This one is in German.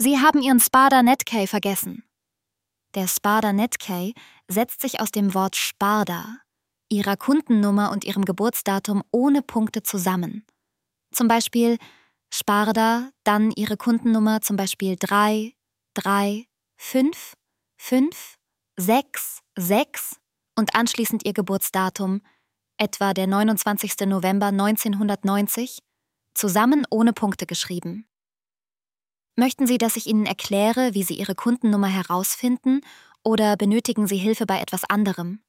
Sie haben Ihren Sparda Netkey vergessen. Der Sparda Netkey setzt sich aus dem Wort Sparda, Ihrer Kundennummer und Ihrem Geburtsdatum ohne Punkte zusammen. Zum Beispiel Sparda, dann Ihre Kundennummer, zum Beispiel 3, 3, 5, 5, 6, 6 und anschließend Ihr Geburtsdatum, etwa der 29. November 1990, zusammen ohne Punkte geschrieben. Möchten Sie, dass ich Ihnen erkläre, wie Sie Ihre Kundennummer herausfinden, oder benötigen Sie Hilfe bei etwas anderem?